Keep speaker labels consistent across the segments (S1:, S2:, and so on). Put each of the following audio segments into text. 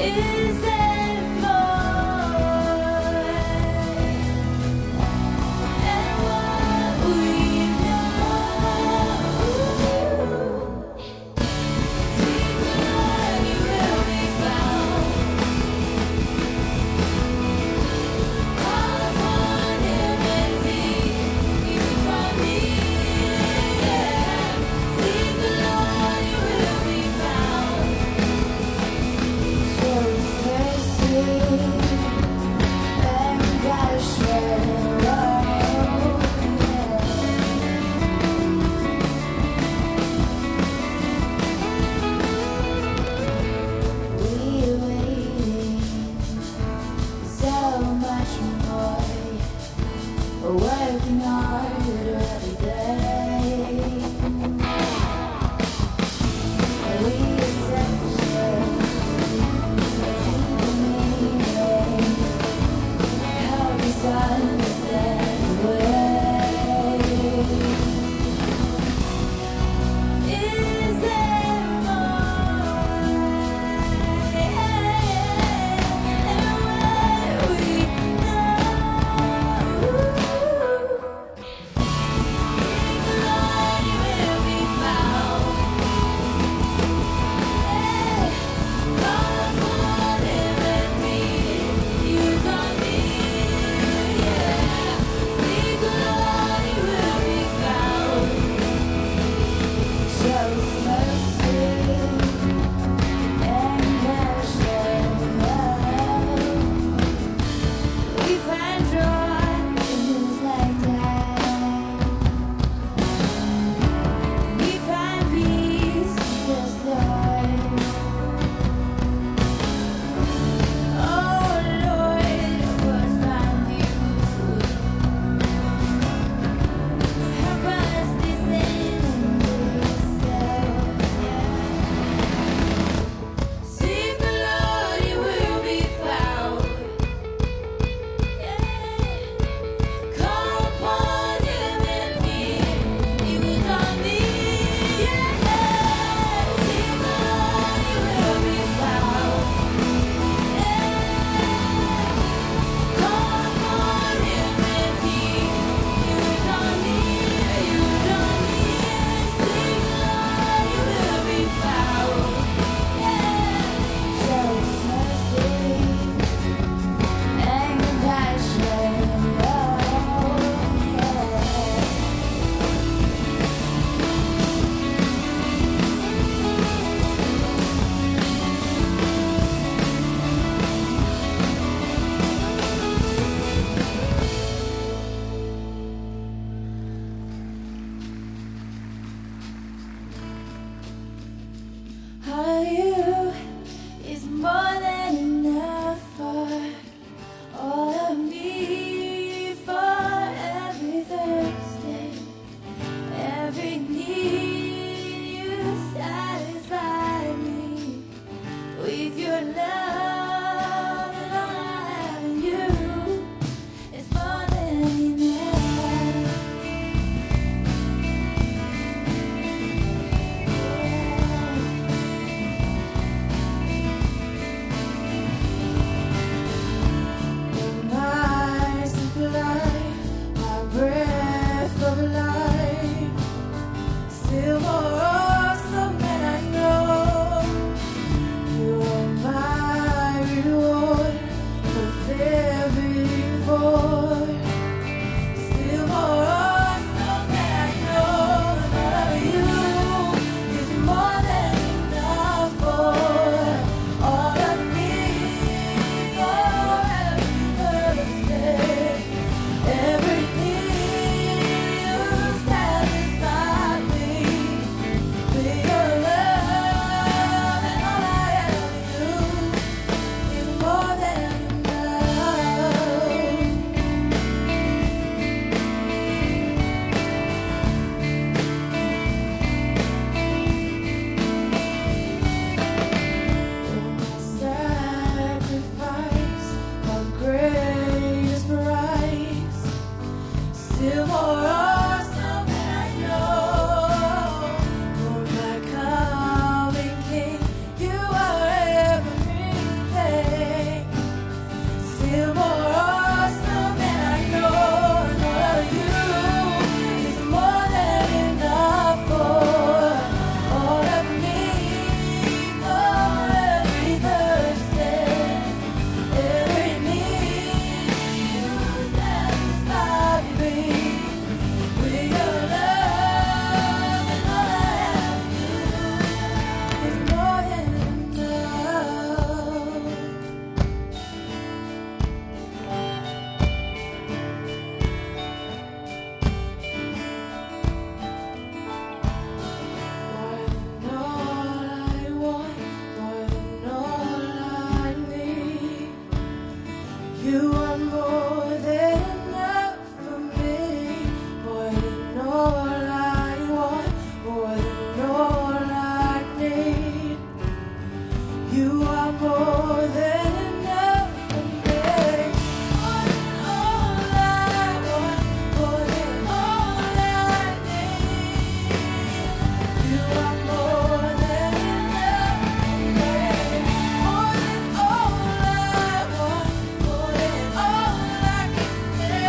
S1: Is there more? And what we know, seek the Lord, you will be found. Call upon Him and He will draw near. Seek the Lord, you will be found. Show His mercy and compassion. We're waiting so much more. We're working hard every day. We essential, deep meaning. Help us understand the way. Is there more? And what we know, seek the Lord, you will be found. Call upon Him and He will draw near. Seek the Lord, you will be found. Show His mercy and compassion. We find joy in His lifetime. We find peace in His Lord. Oh Lord, help us find You. Help us descend yourself. Seek the Lord, you will be found. Call upon Him and He will draw near. Seek the Lord, you will be found. Call upon Him and He will draw near. You will draw near. Seek the Lord, you will be found. Show His mercy and compassion. Hallelujah is more than enough for all of me, for every Thursday, every need you satisfy me with your love, and all I have in You is more than enough. My supply, my breath of life, still more awesome than I know. You're my more than enough for me. More than all I want, more than all I need. You are more than enough for me. More than all I want, more than all I can say.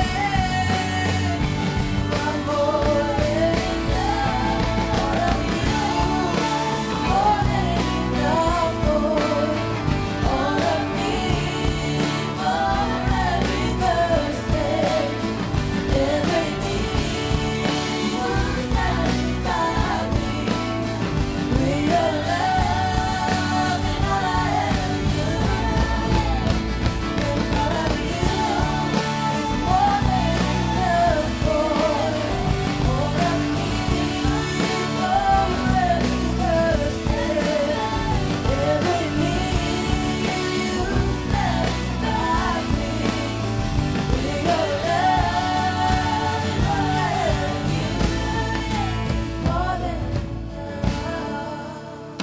S1: You are more than enough. All of you is more than enough for all of me. For every Thursday, every need you satisfy me with your love, and all I ever do. And all of you is more than enough for all of me. For every Thursday, every need you satisfy me with your love, and all I ever do. More than enough.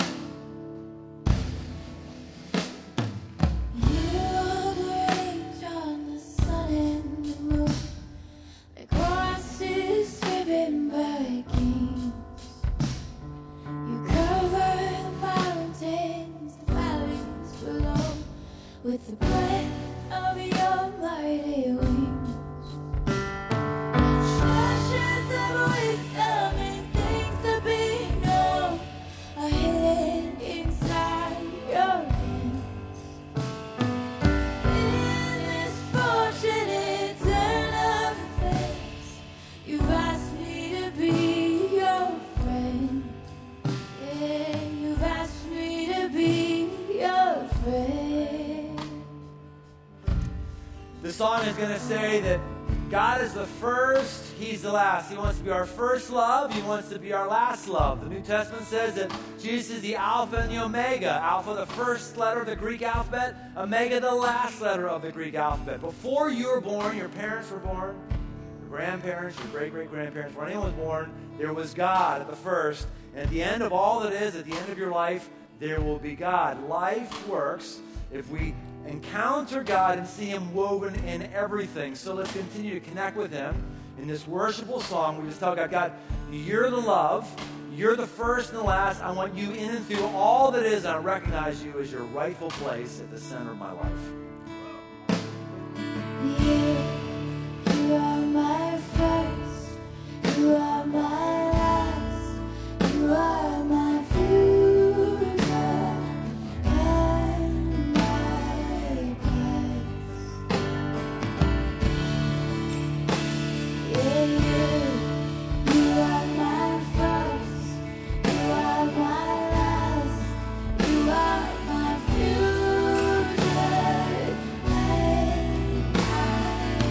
S1: You hold the reins on the sun and the moon, like horses driven by kings. You cover the mountains, the valleys below, with the breath of your mighty wings. Treasures of wisdom and things to be known are hidden inside your hands. In this fortunate turn of events, you've asked me to be your friend. Yeah, you've asked me to be your friend.
S2: This song is going to say that God is the first, He's the last. He wants to be our first love. He wants to be our last love. The New Testament says that Jesus is the Alpha and the Omega. Alpha, the first letter of the Greek alphabet. Omega, the last letter of the Greek alphabet. Before you were born, your parents were born, your grandparents, your great-great-grandparents, when anyone was born, there was God at the first. And at the end of all that is, at the end of your life, there will be God. Life works if we encounter God and see Him woven in everything. So let's continue to connect with Him in this worshipful song. We just tell God, God, you're the love. You're the first and the last. I want you in and through all that is, and I recognize you as your rightful place at the center of my life.
S1: You are my first, you are my last, you are my future and my past. Yeah, you are my first, you are my last, you are my future and my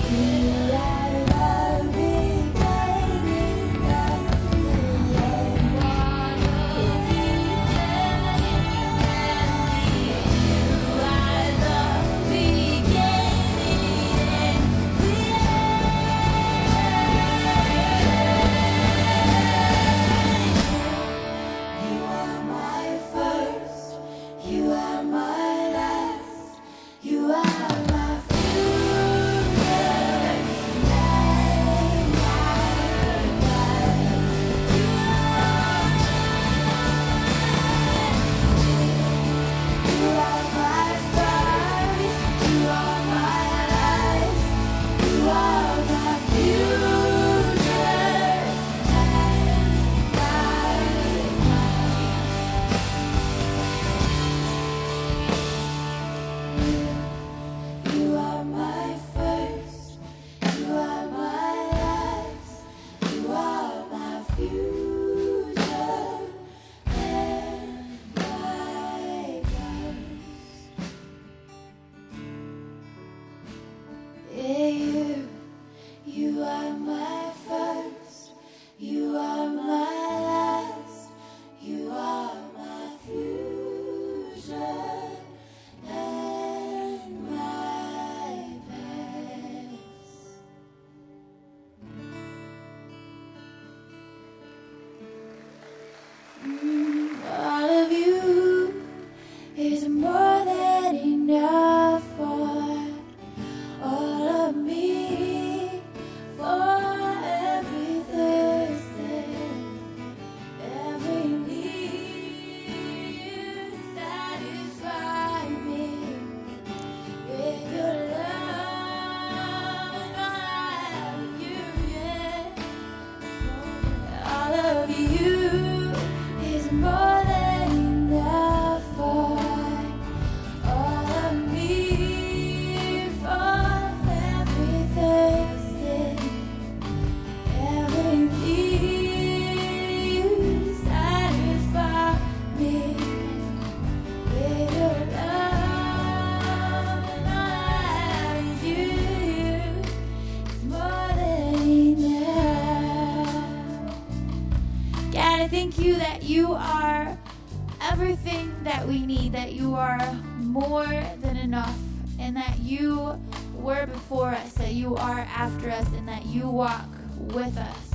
S1: Thank you that you are everything that we need, that you are more than enough, and that you were before us, that you are after us, and that you walk with us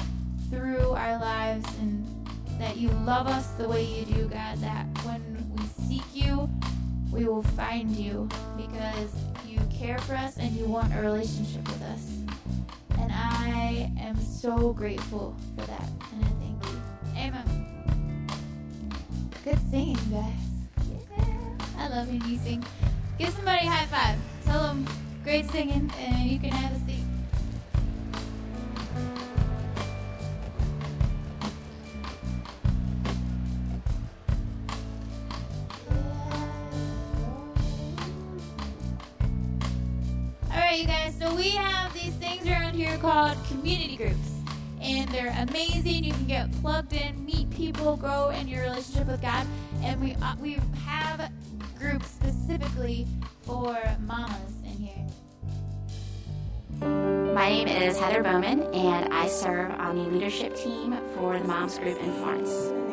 S1: through our lives, and that you love us the way you do, God, that when we seek you, we will find you because you care for us and you want a relationship with us. And I am so grateful for that, and I thank you. Amen. Good singing, guys. Yeah. I love when you sing. Give somebody a high five. Tell them great singing, and you can have a seat. All right, you guys. So we have these things around here called community groups. And they're amazing. You can get plugged in, meet people, grow in your relationship with God. And we have groups specifically for mamas in here.
S3: My name is Heather Bowman, and I serve on the leadership team for the Moms Group in Florence.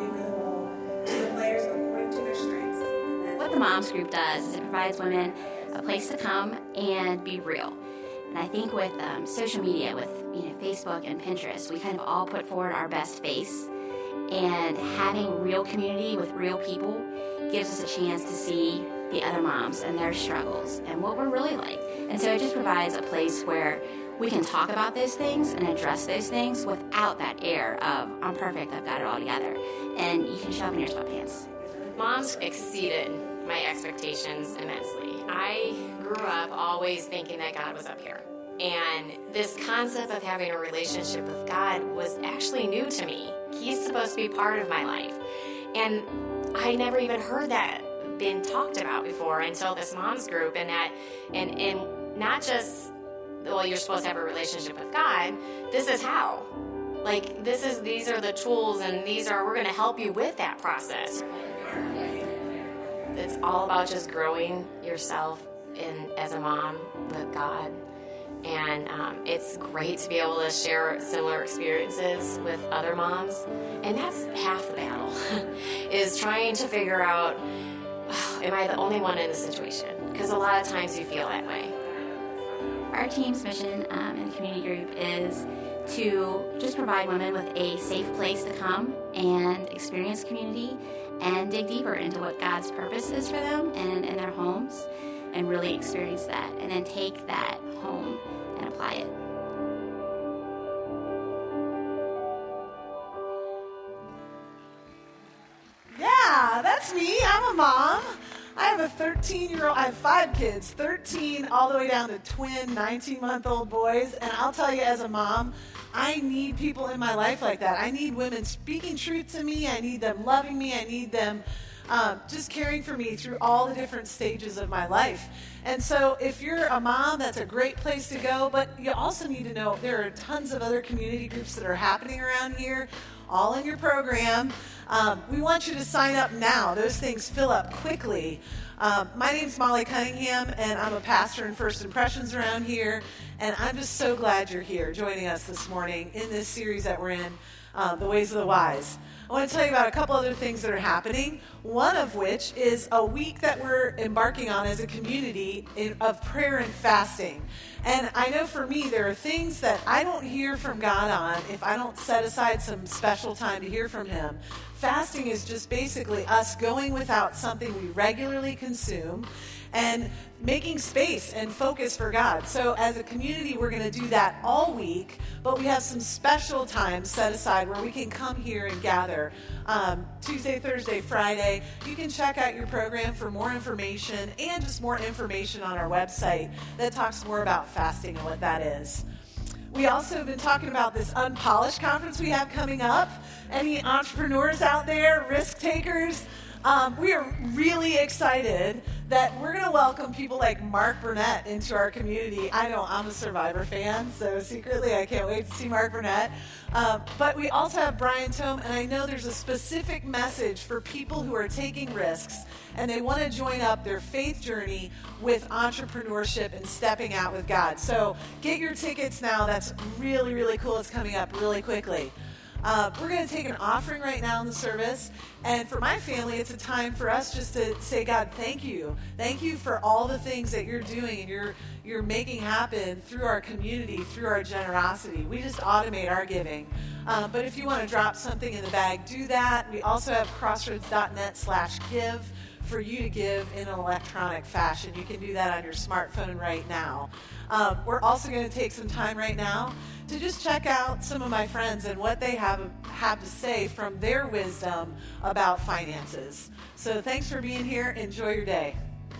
S3: What the Moms Group does is it provides women a place to come and be real. And I think with social media, with Facebook and Pinterest, we kind of all put forward our best face. And having real community with real people gives us a chance to see the other moms and their struggles and what we're really like. And so it just provides a place where we can talk about those things and address those things without that air of, I'm perfect, I've got it all together. And you can show up in your sweatpants.
S4: Moms exceeded my expectations immensely. I grew up always thinking that God was up here. And this concept of having a relationship with God was actually new to me. He's supposed to be part of my life. And I never even heard that been talked about before until this moms group, and not just, well, you're supposed to have a relationship with God. This is how. Like, these are the tools, and we're going to help you with that process. It's all about just growing yourself as a mom with God And it's great to be able to share similar experiences with other moms. And that's half the battle, is trying to figure out, am I the only one in this situation? Because a lot of times you feel that way.
S3: Our team's mission in the community group is to just provide women with a safe place to come and experience community and dig deeper into what God's purpose is for them and in their homes, and really experience that, and then take that home and apply it.
S5: Yeah, that's me. I'm a mom. I have a 13-year-old, I have 5 kids, 13 all the way down to twin 19-month-old boys. And I'll tell you, as a mom, I need people in my life like that. I need women speaking truth to me. I need them loving me. I need them just caring for me through all the different stages of my life. And so if you're a mom, that's a great place to go. But you also need to know there are tons of other community groups that are happening around here, all in your program. We want you to sign up now. Those things fill up quickly. My name's Molly Cunningham, and I'm a pastor in First Impressions around here. And I'm just so glad you're here joining us this morning in this series that we're in, The Ways of the Wise. I want to tell you about a couple other things that are happening, one of which is a week that we're embarking on as a community of prayer and fasting. And I know for me, there are things that I don't hear from God on if I don't set aside some special time to hear from Him. Fasting is just basically us going without something we regularly consume and making space and focus for God. So as a community, we're going to do that all week, but we have some special times set aside where we can come here and gather. Tuesday, Thursday, Friday. You can check out your program for more information and just more information on our website that talks more about fasting and what that is. We also have been talking about this Unpolished conference we have coming up. Any entrepreneurs out there, risk takers? We are really excited that we're going to welcome people like Mark Burnett into our community. I know I'm a Survivor fan, so secretly I can't wait to see Mark Burnett. But we also have Brian Tome, and I know there's a specific message for people who are taking risks and they want to join up their faith journey with entrepreneurship and stepping out with God. So get your tickets now. That's really, really cool. It's coming up really quickly. We're going to take an offering right now in the service. And for my family, it's a time for us just to say, God, thank you. Thank you for all the things that you're doing and you're making happen through our community, through our generosity. We just automate our giving. But if you want to drop something in the bag, do that. We also have crossroads.net/give for you to give in an electronic fashion. You can do that on your smartphone right now. We're also going to take some time right now to just check out some of my friends and what they have to say from their wisdom about finances. So thanks for being here. Enjoy your day.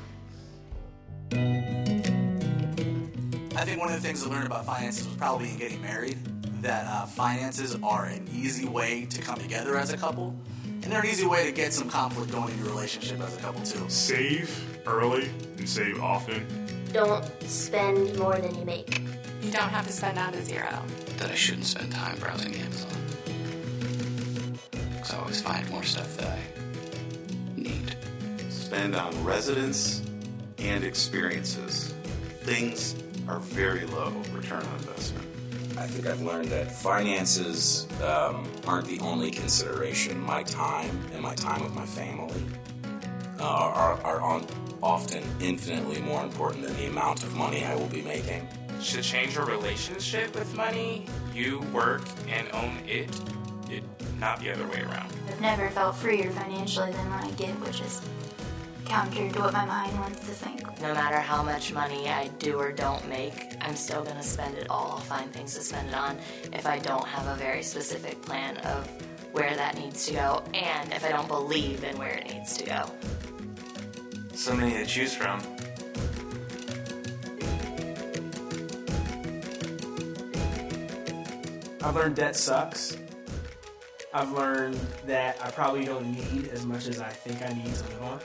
S6: I think one of the things I learned about finances was probably in getting married, that finances are an easy way to come together as a couple, and they're an easy way to get some conflict going in your relationship as a couple too.
S7: Save early and save often.
S8: Don't spend more than you make.
S4: You don't have to spend down to zero.
S9: That I shouldn't spend time browsing Amazon. Because I always find more stuff that I need.
S10: Spend on residence and experiences. Things are very low return on investment.
S11: I think I've learned that finances aren't the only consideration. My time and my time with my family are often infinitely more important than the amount of money I will be making.
S12: To change your relationship with money, you work and own it, not the other way around.
S8: I've never felt freer financially than when I give, which is counter to what my mind wants to think.
S4: No matter how much money I do or don't make, I'm still going to spend it all. I'll find things to spend it on if I don't have a very specific plan of where that needs to go, and if I don't believe in where it needs to go.
S12: So many to choose from.
S13: I've learned debt sucks. I've learned that I probably don't need as much as I think I need to live on.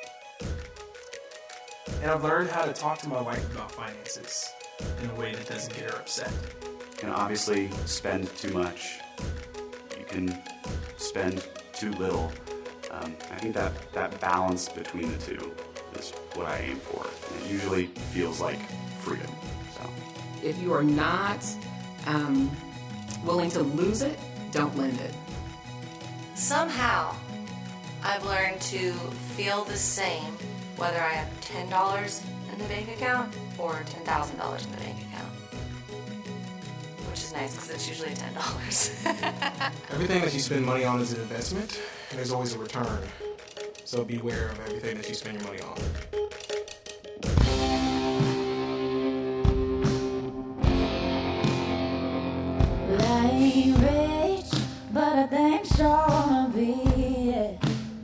S13: And I've learned how to talk to my wife about finances in a way that doesn't get her upset.
S14: You can obviously spend too much. You can spend too little. I think that balance between the two is what I aim for. And it usually feels like freedom. So
S15: If you are not willing to lose it, don't lend it.
S16: Somehow, I've learned to feel the same whether I have $10 in the bank account or $10,000 in the bank account. Which is nice because it's usually $10.
S17: Everything that you spend money on is an investment, and there's always a return. So beware of everything that you spend your money on.
S1: Well, I ain't rich, but I think sure wanna be it.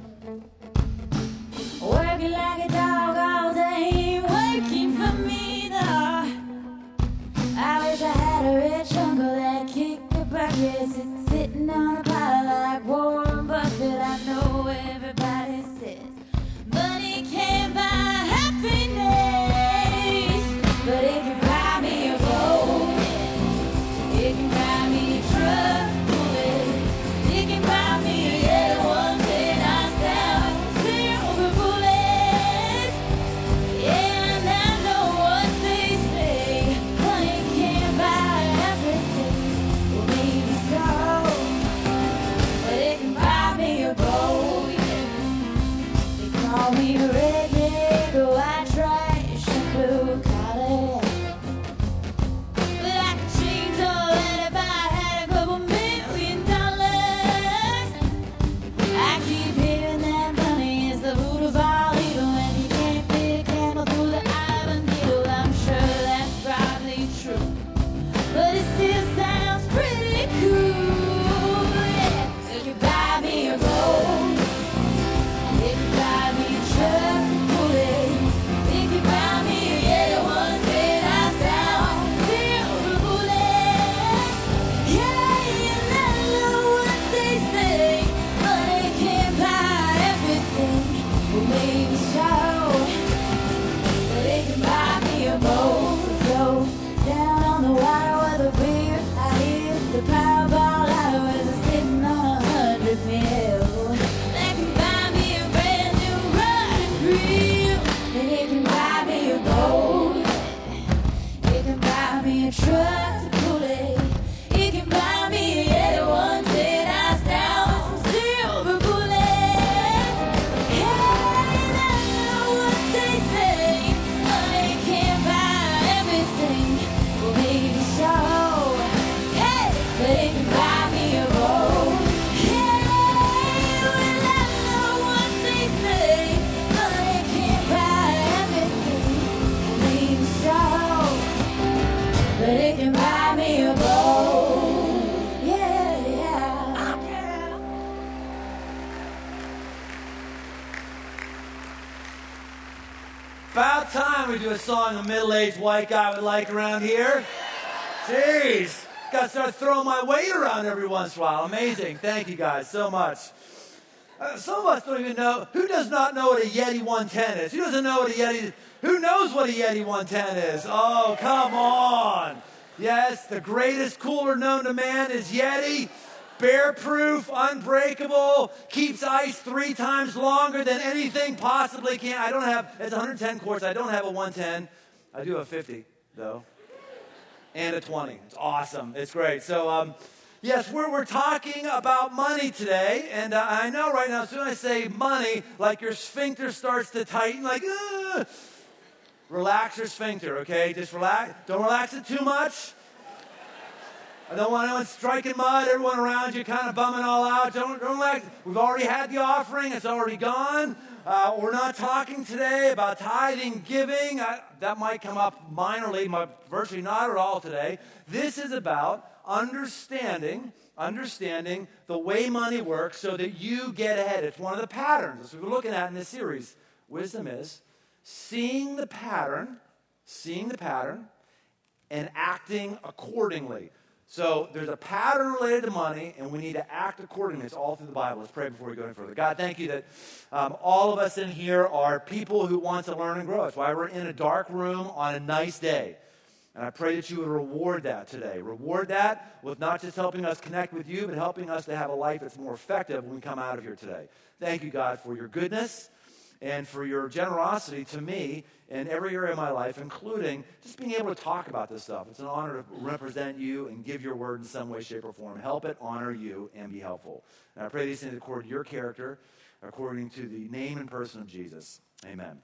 S1: Working like a dog all day, ain't working for me, though. I wish I had a rich uncle that kicked a bucket, sitting on a pile like Warren Buffett. I know everybody says money can't buy happiness, but it can buy me a boat, it can buy me a truck, it can buy me a yellow one that knocks down silver bullets. And I know what they say, money can't buy everything. Well, maybe so, but it can buy me a boat. They call me a redneck, a white trash, and blue collar. But I could change all that if I had a couple $1 million. I keep hearing that money is the root of all evil, and you can't fit a candle through the eye of a needle. I'm sure that's probably true, but it still sounds pretty cool. Yeah. It could buy me a boat, it could buy me a truck to pull it, it could buy me a yellow one that knocks down silver bullets. Yeah, and I know what they say, money can't buy everything. Well, maybe so, but it can buy me a boat. Go down on the water with a beer. I hit the Powerball out as I'm sitting on 100 mil. That can buy me a brand new riding crib, and it can buy me a boat. It can buy me a truck to pull it. It can buy me a yellow one that knocks down some silver bullets. And I know what they say, money can't buy everything. Well, maybe so, hey, but it can buy me a boat. Hey, well, I know what they say, money can't buy everything. Well, maybe so, but it can buy me a boat. Yeah, yeah.
S2: About time we do a song a middle-aged white guy would like around here. Jeez, gotta start throwing my weight around every once in a while. Amazing. Thank you guys so much. Some of us don't even know. Who does not know what a Yeti 110 is? Who doesn't know what a Yeti? Who knows what a Yeti 110 is? Oh, come on. Yes, the greatest cooler known to man is Yeti. Bear-proof, unbreakable, keeps ice 3 times longer than anything possibly can. I don't have, it's 110 quarts. I don't have a 110. I do have 50, though. And a 20. It's awesome. It's great. So, yes, we're talking about money today. And I know right now, as soon as I say money, like your sphincter starts to tighten, like, relax your sphincter, okay? Just relax. Don't relax it too much. I don't want anyone striking mud, everyone around you kind of bumming all out. Don't relax. We've already had the offering. It's already gone. We're not talking today about tithing, giving. That might come up minorly, virtually not at all today. This is about understanding the way money works so that you get ahead. It's one of the patterns that's what we're looking at in this series. Wisdom is seeing the pattern, and acting accordingly. So there's a pattern related to money, and we need to act accordingly. It's all through the Bible. Let's pray before we go any further. God, thank you that all of us in here are people who want to learn and grow. That's why we're in a dark room on a nice day. And I pray that you would reward that today. Reward that with not just helping us connect with you, but helping us to have a life that's more effective when we come out of here today. Thank you, God, for your goodness. and for your generosity to me in every area of my life, including just being able to talk about this stuff. It's an honor to represent you and give your word in some way, shape, or form. Help it, honor you, and be helpful. And I pray these things according to your character, according to the name and person of Jesus. Amen.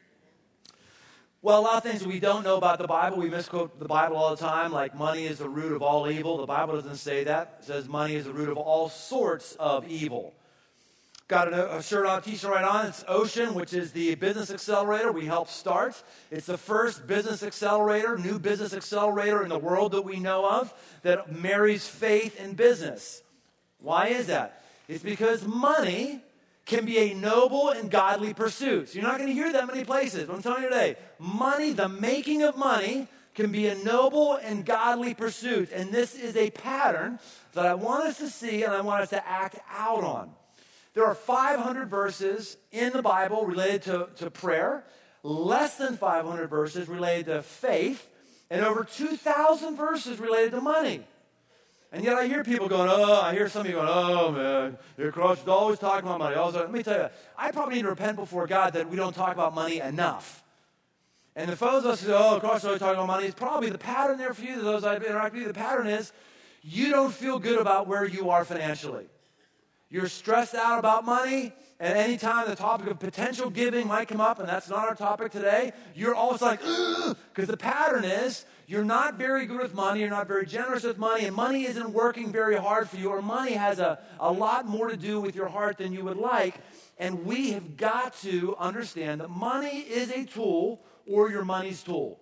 S2: Well, a lot of things we don't know about the Bible. We misquote the Bible all the time, like money is the root of all evil. The Bible doesn't say that. It says money is the root of all sorts of evil. Got a shirt on, a t-shirt right on. It's Ocean, which is the business accelerator we help start. It's the first business accelerator, new business accelerator in the world that we know of that marries faith and business. Why is that? It's because money can be a noble and godly pursuit. So you're not going to hear that many places. But I'm telling you today, money, the making of money, can be a noble and godly pursuit. And this is a pattern that I want us to see and I want us to act out on. There are 500 verses in the Bible related to prayer, less than 500 verses related to faith, and over 2,000 verses related to money. And yet I hear people going, I hear some of you going, oh, man, your coach is always talking about money. Let me tell you, I probably need to repent before God that we don't talk about money enough. And the those of us who say, coach is always talking about money, it's probably the pattern there for you, those I've interacted with, the pattern is you don't feel good about where you are financially. You're stressed out about money, and any time the topic of potential giving might come up, and that's not our topic today, you're always like, ugh, because the pattern is you're not very good with money, you're not very generous with money, and money isn't working very hard for you, or money has a lot more to do with your heart than you would like, and we have got to understand that money is a tool or your money's tool.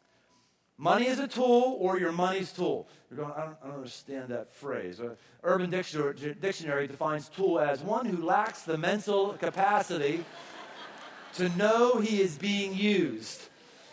S2: Money is a tool or your money's tool. You're going, I don't understand that phrase. Urban Dictionary defines tool as one who lacks the mental capacity to know he is being used.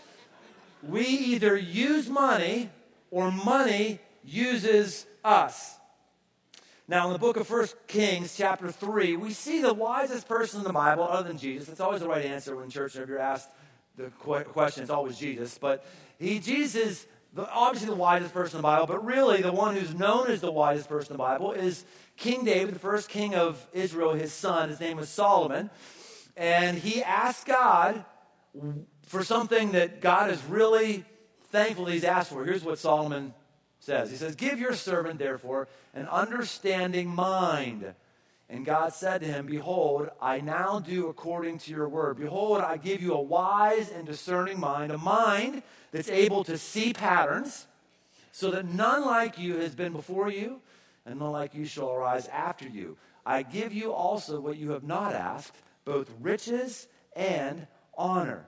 S2: We either use money or money uses us. Now, in the book of 1 Kings, chapter 3, we see the wisest person in the Bible, other than Jesus. It's always the right answer when in church, if you're asked the question, it's always Jesus. But Jesus is obviously the wisest person in the Bible, but really the one who's known as the wisest person in the Bible is King David, the first king of Israel, his son. His name was Solomon. And he asked God for something that God is really thankful that he's asked for. Here's what Solomon says. He says, give your servant, therefore, an understanding mind. And God said to him, behold, I now do according to your word. Behold, I give you a wise and discerning mind, a mind that's able to see patterns, so that none like you has been before you, and none like you shall arise after you. I give you also what you have not asked, both riches and honor.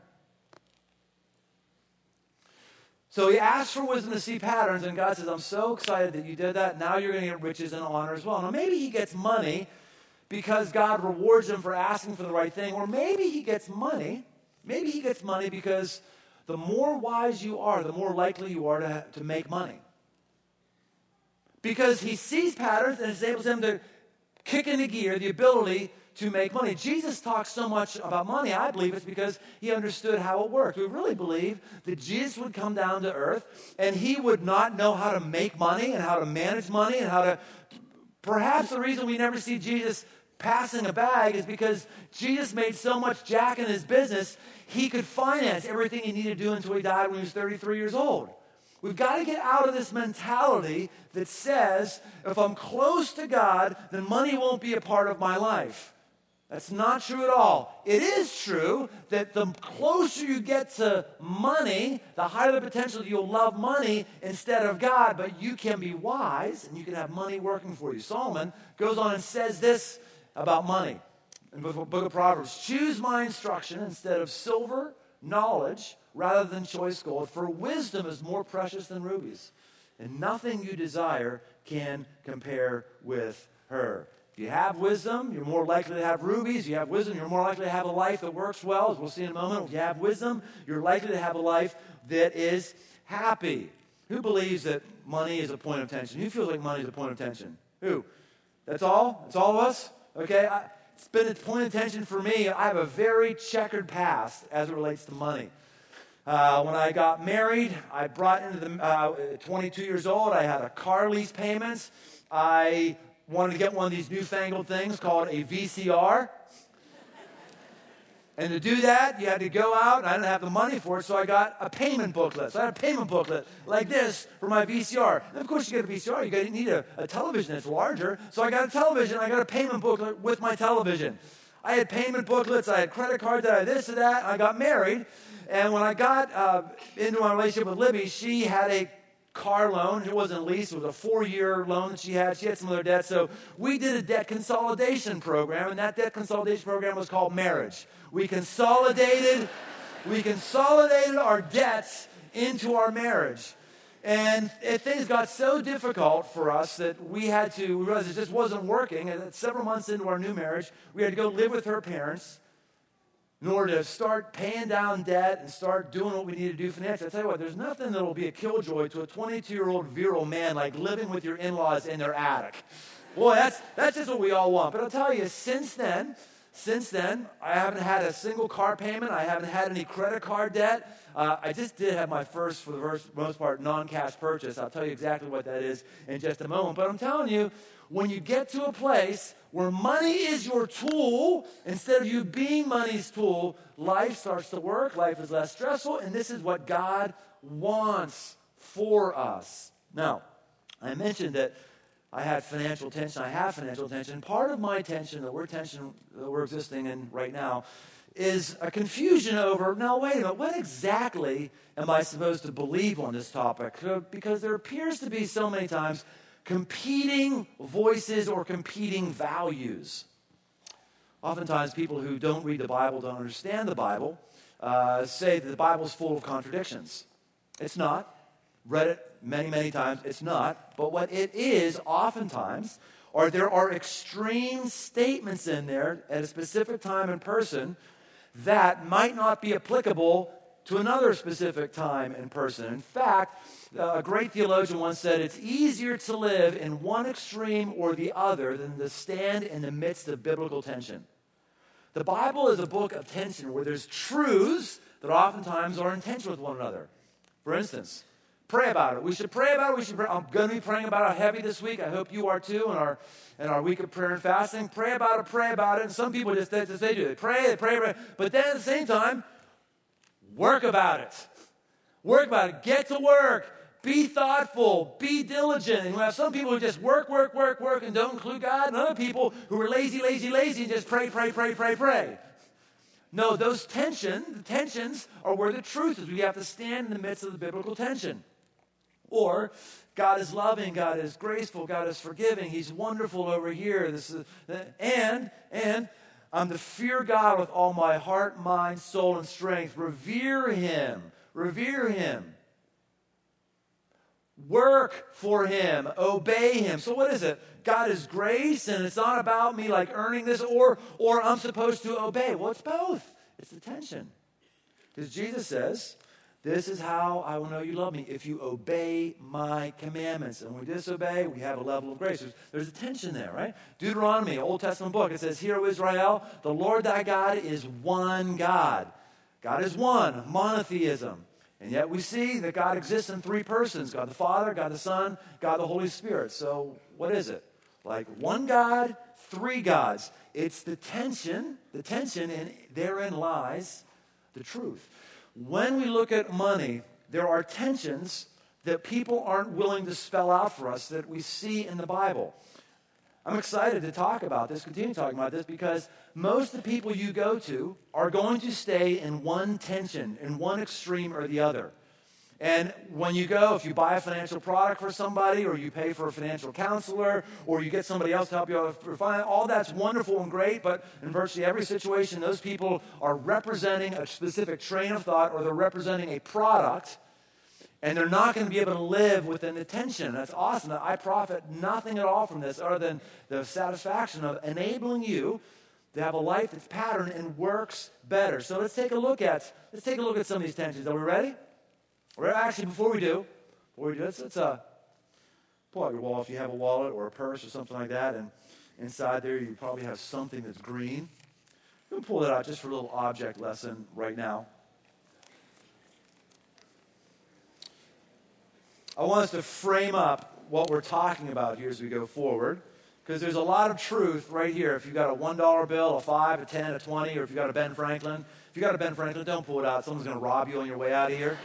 S2: So he asked for wisdom to see patterns, and God says, I'm so excited that you did that. Now you're going to get riches and honor as well. Now maybe he gets money because God rewards him for asking for the right thing. Or maybe he gets money. Maybe he gets money because the more wise you are, the more likely you are to make money. Because he sees patterns and it enables him to kick into gear the ability to make money. Jesus talks so much about money, I believe it's because he understood how it worked. We really believe that Jesus would come down to earth and he would not know how to make money and how to manage money and how to... Perhaps the reason we never see Jesus passing a bag is because Jesus made so much jack in his business, he could finance everything he needed to do until he died when he was 33 years old. We've got to get out of this mentality that says, if I'm close to God, then money won't be a part of my life. That's not true at all. It is true that the closer you get to money, the higher the potential that you'll love money instead of God, but you can be wise and you can have money working for you. Solomon goes on and says this about money in the book of Proverbs. Choose my instruction instead of silver, knowledge, rather than choice gold, for wisdom is more precious than rubies, and nothing you desire can compare with her. If you have wisdom, you're more likely to have rubies. If you have wisdom, you're more likely to have a life that works well, as we'll see in a moment. If you have wisdom, you're likely to have a life that is happy. Who believes that money is a point of tension? Who feels like money is a point of tension? Who? That's all? That's all of us? Okay, it's been a point of tension for me. I have a very checkered past as it relates to money. When I got married, I brought into the 22 years old, I had a car lease payments. I wanted to get one of these newfangled things called a VCR. And to do that, you had to go out, and I didn't have the money for it, so I got a payment booklet. So I had a payment booklet like this for my VCR. And of course, you get a VCR, you need a television that's larger. So I got a television, I got a payment booklet with my television. I had payment booklets, I had credit cards, I had this and that, and I got married. And when I got into my relationship with Libby, she had a car loan. It wasn't a lease. It was a 4-year loan that she had. She had some other debt. So we did a debt consolidation program, and that debt consolidation program was called marriage. We consolidated our debts into our marriage. And things got so difficult for us that we realized it just wasn't working. And several months into our new marriage, we had to go live with her parents in order to start paying down debt and start doing what we need to do financially. I tell you what, there's nothing that will be a killjoy to a 22-year-old virile man like living with your in-laws in their attic. Boy, that's just what we all want. But I'll tell you, since then, I haven't had a single car payment. I haven't had any credit card debt. I just did have my first, for the most part, non-cash purchase. I'll tell you exactly what that is in just a moment. But I'm telling you, when you get to a place where money is your tool, instead of you being money's tool, life starts to work, life is less stressful, and this is what God wants for us. Now, I mentioned that I had financial tension. I have financial tension. Part of my tension that we're existing in right now is a confusion over, now wait a minute, what exactly am I supposed to believe on this topic? Because there appears to be so many times competing voices or competing values. Oftentimes people who don't read the Bible, don't understand the Bible, say that the Bible's full of contradictions. It's not. Read it many, many times. It's not. But what it is oftentimes there are extreme statements in there at a specific time and person that might not be applicable to another specific time and person. In fact, a great theologian once said, it's easier to live in one extreme or the other than to stand in the midst of biblical tension. The Bible is a book of tension where there's truths that oftentimes are in tension with one another. For instance, pray about it. We should pray about it. I'm going to be praying about it heavy this week. I hope you are too in our week of prayer and fasting. Pray about it. And some people just they do. They pray. But then at the same time, work about it. Work about it. Get to work. Be thoughtful. Be diligent. And you have some people who just work, and don't include God, and other people who are lazy, and just pray. No, the tensions are where the truth is. We have to stand in the midst of the biblical tension. Or God is loving, God is graceful, God is forgiving, He's wonderful over here. And I'm to fear God with all my heart, mind, soul, and strength. Revere Him. Work for Him. Obey Him. So what is it? God is grace, and it's not about me like earning this, or I'm supposed to obey. Well, it's both. It's the tension. Because Jesus says, this is how I will know you love me, if you obey my commandments. And when we disobey, we have a level of grace. There's a tension there, right? Deuteronomy, Old Testament book, it says, Hear, O Israel, the Lord thy God is one God. God is one, monotheism. And yet we see that God exists in three persons, God the Father, God the Son, God the Holy Spirit. So what is it? Like one God, three gods. It's the tension, and therein lies the truth. When we look at money, there are tensions that people aren't willing to spell out for us that we see in the Bible. I'm excited to talk about this, continue talking about this, because most of the people you go to are going to stay in one tension, in one extreme or the other. And when you go, if you buy a financial product for somebody, or you pay for a financial counselor, or you get somebody else to help you out with finance, all that's wonderful and great, but in virtually every situation, those people are representing a specific train of thought, or they're representing a product, and they're not going to be able to live within the tension. That's awesome. I profit nothing at all from this other than the satisfaction of enabling you to have a life that's patterned and works better. So let's take a look at some of these tensions. Are we ready? Actually, before we do, let's pull out your wallet if you have a wallet or a purse or something like that, and inside there you probably have something that's green. We'll pull that out just for a little object lesson right now. I want us to frame up what we're talking about here as we go forward, because there's a lot of truth right here. If you've got a $1 bill, a 5, a 10, a 20, or if you've got a Ben Franklin. If you've got a Ben Franklin, don't pull it out. Someone's going to rob you on your way out of here.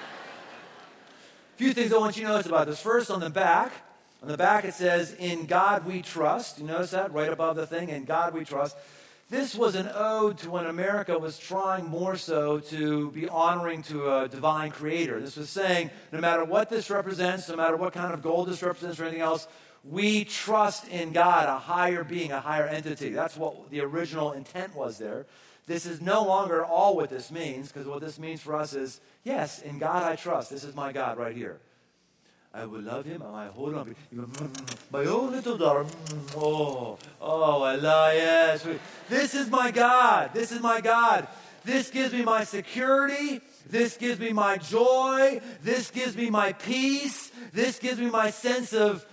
S2: A few things I want you to notice about this. First, on the back it says, "In God we trust." You notice that right above the thing? "In God we trust." This was an ode to when America was trying more so to be honoring to a divine creator. This was saying, no matter what this represents, no matter what kind of gold this represents or anything else, we trust in God, a higher being, a higher entity. That's what the original intent was there. This is no longer all what this means, because what this means for us is, yes, in God I trust. This is my God right here. I will love him. I hold on. My own little daughter. I love, yes. This is my God. This is my God. This gives me my security. This gives me my joy. This gives me my peace. This gives me my sense of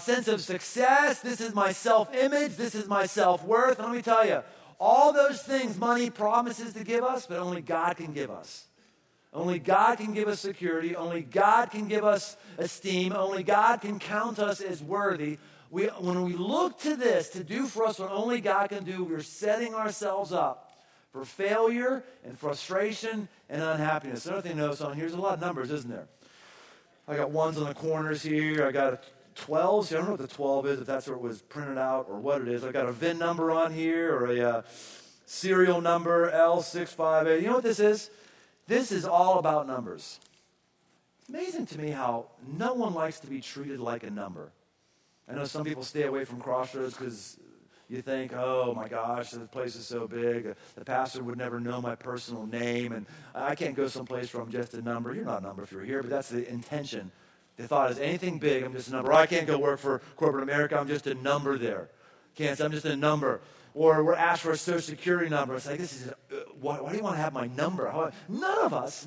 S2: success. This is my self-image. This is my self-worth. And let me tell you, all those things money promises to give us, but only God can give us. Only God can give us security. Only God can give us esteem. Only God can count us as worthy. When we look to this to do for us what only God can do, we're setting ourselves up for failure and frustration and unhappiness. Another thing to notice on here, there's a lot of numbers, isn't there? I got ones on the corners here. I got a 12. See, I don't know what the 12 is, if that's where it was printed out or what it is. I got a VIN number on here or a serial number, L658. You know what this is? This is all about numbers. It's amazing to me how no one likes to be treated like a number. I know some people stay away from Crossroads because you think, oh my gosh, the place is so big. The pastor would never know my personal name, and I can't go someplace where I'm just a number. You're not a number if you're here, but that's the intention. The thought is anything big, I'm just a number. Or I can't go work for corporate America, I'm just a number there. Can't say I'm just a number. Or we're asked for a Social Security number. It's like, why do you want to have my number? None of us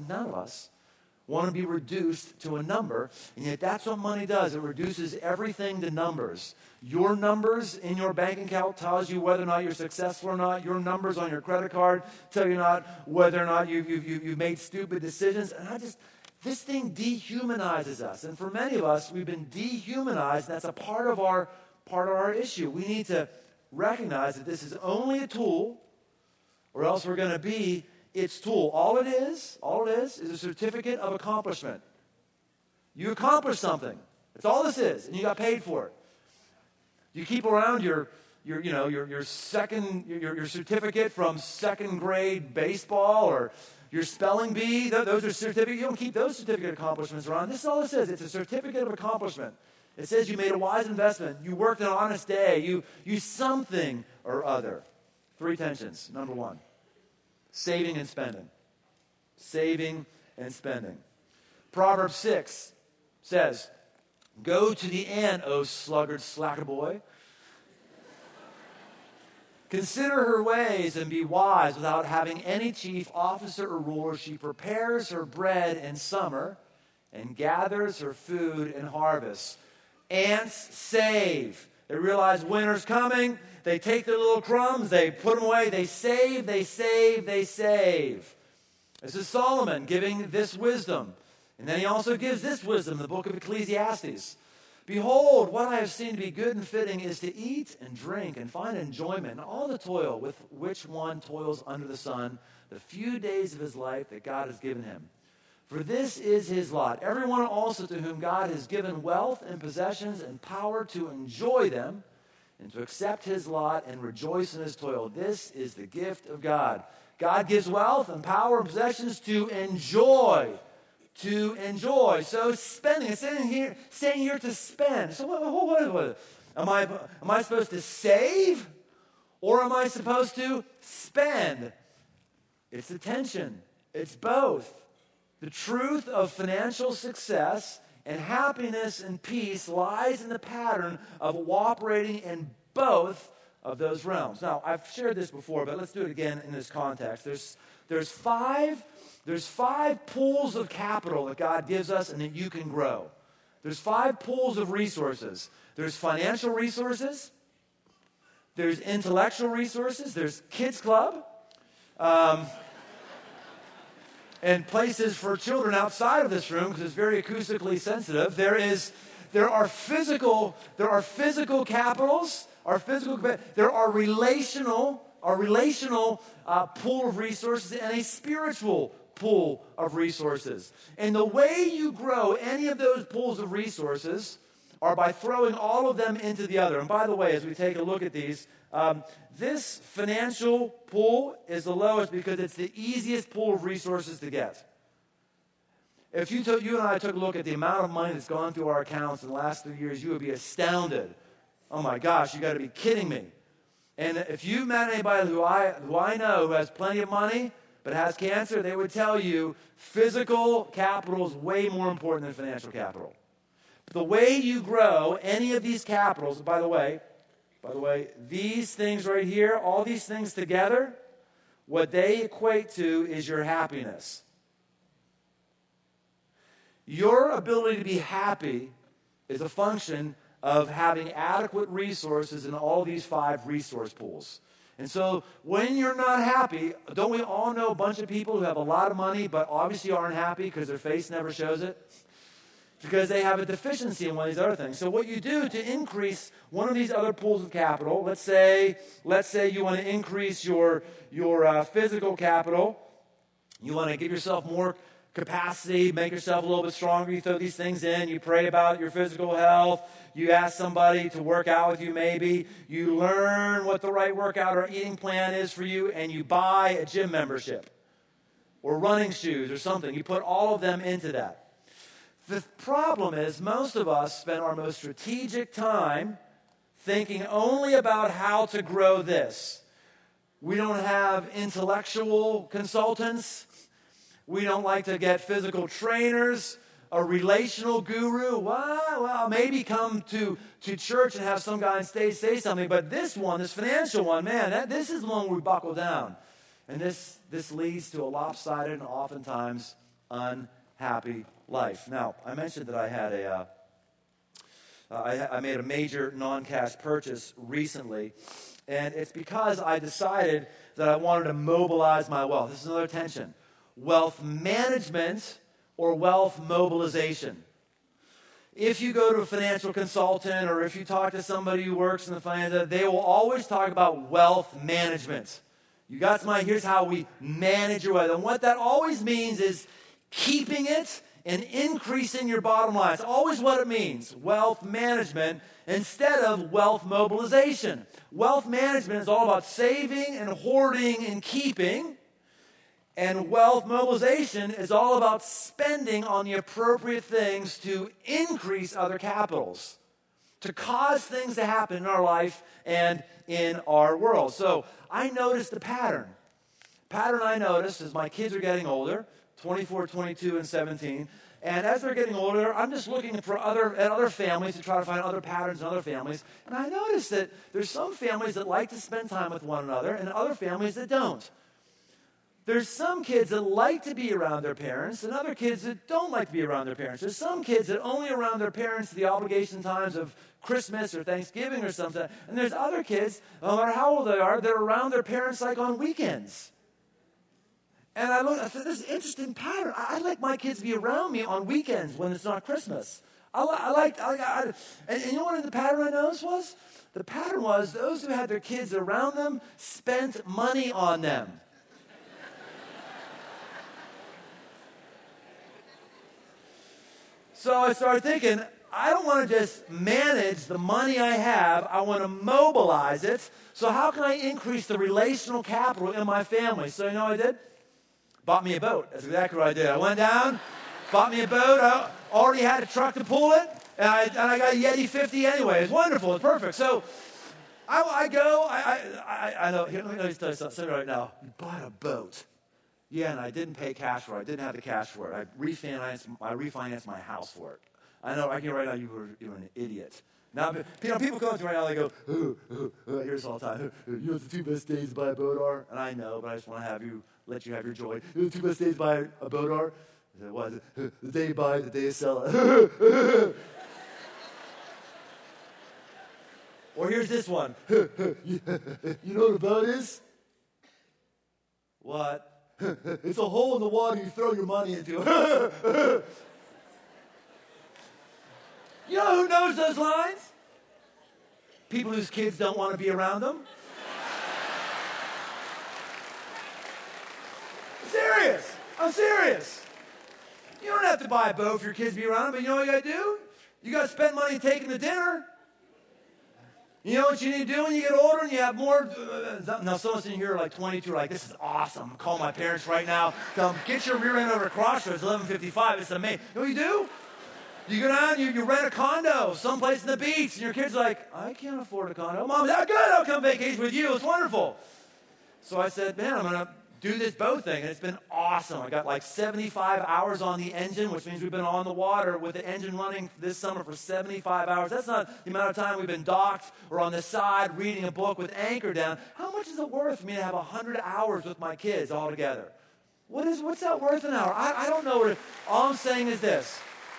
S2: want to be reduced to a number, and yet that's what money does. It reduces everything to numbers. Your numbers in your bank account tells you whether or not you're successful or not. Your numbers on your credit card tell you not whether or not you've made stupid decisions. And this thing dehumanizes us. And for many of us, we've been dehumanized. That's a part of our issue. We need to recognize that this is only a tool, or else we're going to be its tool. All it is a certificate of accomplishment. You accomplished something. That's all this is, and you got paid for it. You keep around your certificate from second grade baseball or your spelling bee. Those are certificates. You don't keep those certificate accomplishments around. This is all this is. It's a certificate of accomplishment. It says you made a wise investment. You worked an honest day. You something or other. 3 tensions. Number 1, saving and spending. Saving and spending. Proverbs 6 says, "Go to the ant, O sluggard, slacker boy. Consider her ways and be wise without having any chief officer or ruler. She prepares her bread in summer and gathers her food in harvest." Ants save. They realize winter's coming. They take their little crumbs. They put them away. They save, they save, they save. This is Solomon giving this wisdom. And then he also gives this wisdom in the book of Ecclesiastes. "Behold, what I have seen to be good and fitting is to eat and drink and find enjoyment in all the toil with which one toils under the sun, the few days of his life that God has given him. For this is his lot. Everyone also to whom God has given wealth and possessions and power to enjoy them and to accept his lot and rejoice in his toil. This is the gift of God." God gives wealth and power and possessions to enjoy. To enjoy. So spending. It's saying here to spend. So what? Am I supposed to save or am I supposed to spend? It's the tension. It's both. The truth of financial success and happiness and peace lies in the pattern of operating in both of those realms. Now, I've shared this before, but let's do it again in this context. There's five pools of capital that God gives us and that you can grow. There's 5 pools of resources. There's financial resources. There's intellectual resources. There's kids club. And places for children outside of this room because it's very acoustically sensitive. There is There are physical capitals, there are relational pool of resources and a spiritual pool of resources. And the way you grow any of those pools of resources are by throwing all of them into the other. And by the way, as we take a look at these, this financial pool is the lowest because it's the easiest pool of resources to get. If you and I took a look at the amount of money that's gone through our accounts in the last 3 years, you would be astounded. Oh my gosh, you got to be kidding me. And if you met anybody who I know who has plenty of money but has cancer, they would tell you physical capital is way more important than financial capital. But the way you grow any of these capitals, by the way, these things right here, all these things together, what they equate to is your happiness. Your ability to be happy is a function of having adequate resources in all these 5 resource pools. And so when you're not happy, don't we all know a bunch of people who have a lot of money but obviously aren't happy because their face never shows it? Because they have a deficiency in one of these other things. So what you do to increase one of these other pools of capital, let's say you want to increase your physical capital, you want to give yourself more capacity, make yourself a little bit stronger, you throw these things in, you pray about your physical health, you ask somebody to work out with you maybe, you learn what the right workout or eating plan is for you, and you buy a gym membership or running shoes or something. You put all of them into that. The problem is most of us spend our most strategic time thinking only about how to grow this. We don't have intellectual consultants. We don't like to get physical trainers, a relational guru. Well, maybe come to church and have some guy on stage say something. But this financial one, man, this is the one where we buckle down. And this leads to a lopsided and oftentimes unhappy life. Now, I mentioned that I had I made a major non-cash purchase recently. And it's because I decided that I wanted to mobilize my wealth. This is another tension. Wealth management or wealth mobilization. If you go to a financial consultant or if you talk to somebody who works in the finance, they will always talk about wealth management. You got some idea, here's how we manage your wealth. And what that always means is keeping it and increasing your bottom line. It's always what it means, wealth management instead of wealth mobilization. Wealth management is all about saving and hoarding and keeping. And wealth mobilization is all about spending on the appropriate things to increase other capitals, to cause things to happen in our life and in our world. So I noticed a pattern. Pattern I noticed as my kids are getting older, 24, 22, and 17. And as they're getting older, I'm just looking at other families to try to find other patterns in other families. And I noticed that there's some families that like to spend time with one another and other families that don't. There's some kids that like to be around their parents and other kids that don't like to be around their parents. There's some kids that only around their parents the obligation times of Christmas or Thanksgiving or something. And there's other kids, no matter how old they are, that are around their parents like on weekends. And I said, this is an interesting pattern. I like my kids to be around me on weekends when it's not Christmas. And you know what the pattern I noticed was? The pattern was those who had their kids around them spent money on them. So I started thinking, I don't want to just manage the money I have. I want to mobilize it. So how can I increase the relational capital in my family? So you know what I did? Bought me a boat. That's exactly what I did. I went down, bought me a boat. I already had a truck to pull it, and I got a Yeti 50 anyway. It's wonderful. It's perfect. So I know. Here, let me just tell you something right now. You bought a boat. Yeah, and I didn't pay cash for it. I didn't have the cash for it. I refinanced my house for it. I know, right now, you're an idiot. Now, people come up to me right now, they go, I hear this all the time. You know what the 2 best days to buy a boat are? And I know, but I just want to let you have your joy. You know the 2 best days to buy a boat are? I said, what is it? The day you buy it, the day you sell it. Or here's this one. You know what a boat is? What? It's a hole in the water you throw your money into. You know who knows those lines? People whose kids don't want to be around them. I'm serious. You don't have to buy a boat for your kids to be around, but you know what you got to do? You got to spend money taking them to dinner. You know what you need to do when you get older and you have more? Now, some of us in here are like 22, are like, this is awesome. Call my parents right now. Tell them, get your rear end over to Crossroads, 11:55. It's amazing. You know what you do? You go down, you rent a condo someplace in the beach, and your kid's like, I can't afford a condo. Mom, that's good. I'll come vacation with you. It's wonderful. So I said, man, I'm going to do this boat thing, and it's been awesome. I got like 75 hours on the engine, which means we've been on the water with the engine running this summer for 75 hours. That's not the amount of time we've been docked or on the side reading a book with anchor down. How much is it worth for me to have 100 hours with my kids all together? What's that worth an hour? I don't know. All I'm saying is this.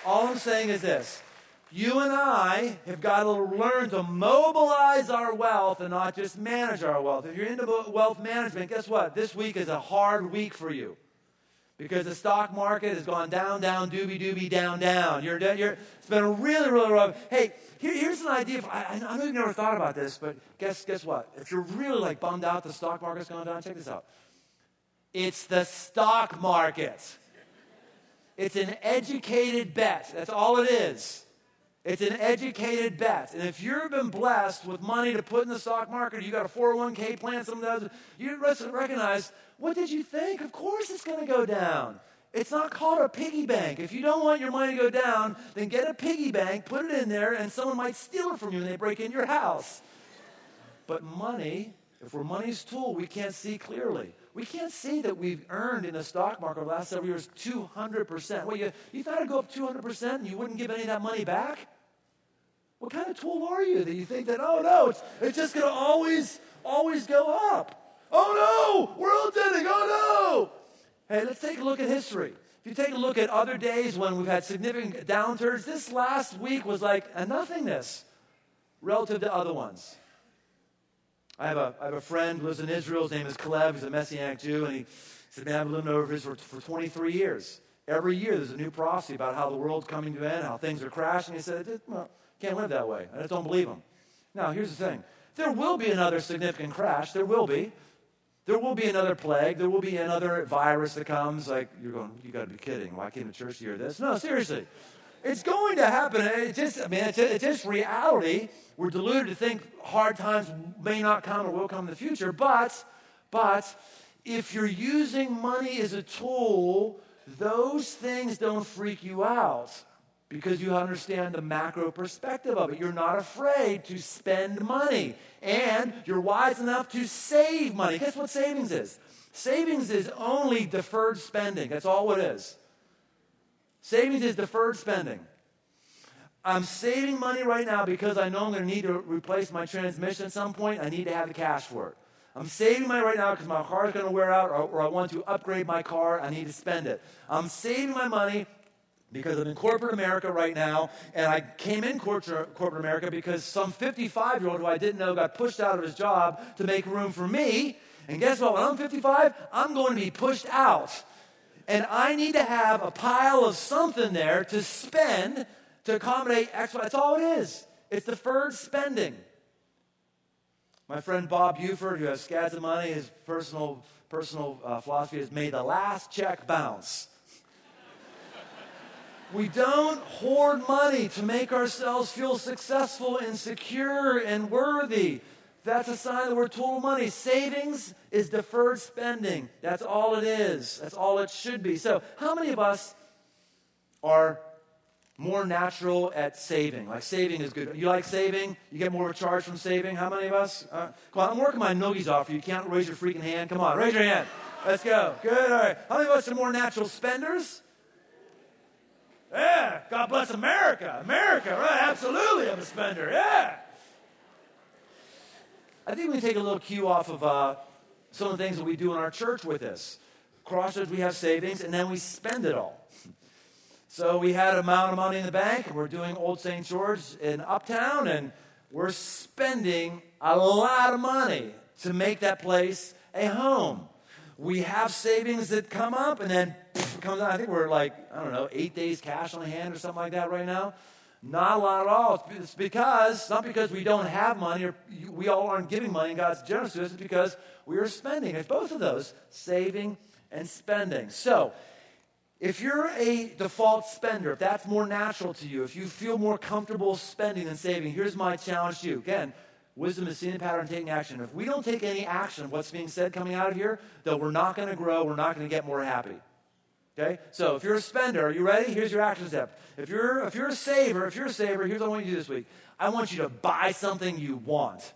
S2: You and I have got to learn to mobilize our wealth and not just manage our wealth. If you're into wealth management, guess what? This week is a hard week for you because the stock market has gone down, down, doobie, down, down. It's been a really, really rough. Hey, here's an idea. I know you've never thought about this, but guess what? If you're really like bummed out the stock market's gone down, check this out. It's the stock market. It's an educated bet. That's all it is. It's an educated bet. And if you've been blessed with money to put in the stock market, you got a 401k plan, some of those, you recognize, what did you think? Of course it's going to go down. It's not called a piggy bank. If you don't want your money to go down, then get a piggy bank, put it in there, and someone might steal it from you when they break in your house. But money, if we're money's tool, we can't see clearly. We can't see that we've earned in the stock market over the last several years 200%. Well, you thought it'd go up 200% and you wouldn't give any of that money back? What kind of tool are you that you think that, oh no, it's just going to always go up? Oh no, world ending, oh no. Hey, let's take a look at history. If you take a look at other days when we've had significant downturns, this last week was like a nothingness relative to other ones. I have a friend who lives in Israel. His name is Caleb. He's a Messianic Jew. And he said, man, I've been living over here for 23 years. Every year there's a new prophecy about how the world's coming to an end, how things are crashing. He said, well, can't live that way. I just don't believe him. Now, here's the thing. There will be another significant crash. There will be. There will be another plague. There will be another virus that comes. Like, you're going, you got to be kidding. Why came to church to hear this? No, seriously. It's going to happen. It's just reality. We're deluded to think hard times may not come or will come in the future. But if you're using money as a tool, those things don't freak you out because you understand the macro perspective of it. You're not afraid to spend money. And you're wise enough to save money. Guess what savings is? Savings is only deferred spending. That's all it is. Savings is deferred spending. I'm saving money right now because I know I'm going to need to replace my transmission at some point. I need to have the cash for it. I'm saving money right now because my car is going to wear out or I want to upgrade my car. I need to spend it. I'm saving my money because I'm in corporate America right now, and I came in corporate America because some 55-year-old who I didn't know got pushed out of his job to make room for me. And guess what? When I'm 55, I'm going to be pushed out. And I need to have a pile of something there to spend to accommodate X. That's all it is. It's deferred spending. My friend Bob Buford, who has scads of money, his personal philosophy is, may the last check bounce. We don't hoard money to make ourselves feel successful and secure and worthy. That's a sign that we're a tool of money. Savings is deferred spending. That's all it is. That's all it should be. So how many of us are more natural at saving? Like saving is good. You like saving? You get more of a charge from saving? How many of us? Come on, I'm working my noogies off for you. You can't raise your freaking hand. Come on, raise your hand. Let's go. Good, all right. How many of us are more natural spenders? Yeah, God bless America. America, right, absolutely, I'm a spender, yeah. I think we can take a little cue off of some of the things that we do in our church with this. Crossroads, we have savings, and then we spend it all. So we had an amount of money in the bank, and we're doing Old St. George in Uptown, and we're spending a lot of money to make that place a home. We have savings that come up, and then comes out. I think we're like, 8 days cash on hand or something like that right now. Not a lot at all. It's not because we don't have money or we all aren't giving money and God's generous to us. It's because we are spending. It's both of those, saving and spending. So, if you're a default spender, if that's more natural to you, if you feel more comfortable spending than saving, here's my challenge to you. Again, wisdom is seeing the pattern, taking action. If we don't take any action, what's being said coming out of here, then we're not going to grow, we're not going to get more happy. Okay? So if you're a spender, are you ready? Here's your action step. If you're a saver, here's what I want you to do this week. I want you to buy something you want.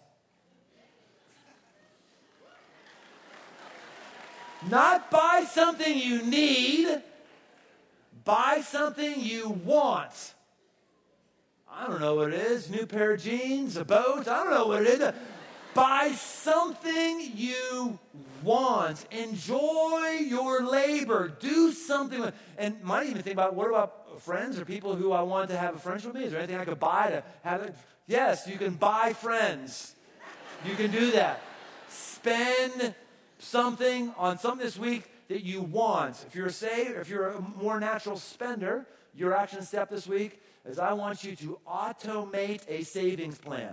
S2: Not buy something you need. Buy something you want. I don't know what it is. New pair of jeans, a boat. I don't know what it is. Buy something you want. Enjoy your labor. Do something. And might even think about, what about friends or people who I want to have a friendship with me? Is there anything I could buy to have it? Yes, you can buy friends. You can do that. Spend something on something this week that you want. If you're a more natural spender, your action step this week is I want you to automate a savings plan.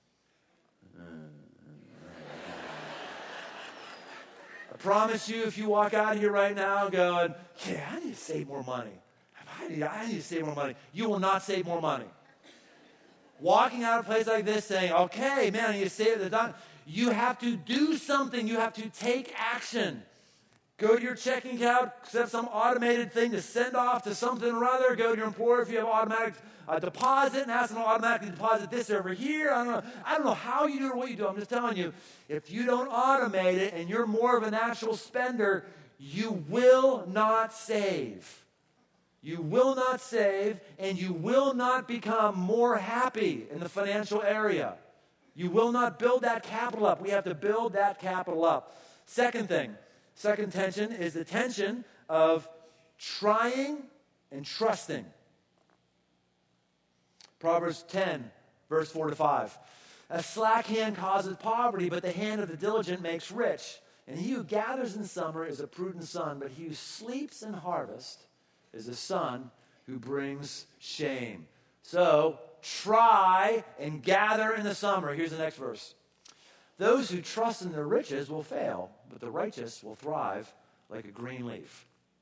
S2: I promise you, if you walk out of here right now going, yeah, I need to save more money. I need to save more money. You will not save more money. Walking out of a place like this saying, okay, man, I need to save the time. You have to do something. You have to take action. Go to your checking account, set up some automated thing to send off to something or other. Go to your employer if you have automatic deposit and ask them to automatically deposit this over here. I don't know how you do it or what you do. I'm just telling you, if you don't automate it and you're more of a natural spender, you will not save. You will not save, and you will not become more happy in the financial area. You will not build that capital up. We have to build that capital up. Second tension is the tension of trying and trusting. Proverbs 10, verse 4-5. A slack hand causes poverty, but the hand of the diligent makes rich. And he who gathers in summer is a prudent son, but he who sleeps in harvest is a son who brings shame. So, try and gather in the summer. Here's the next verse. Those who trust in their riches will fail, but the righteous will thrive like a green leaf.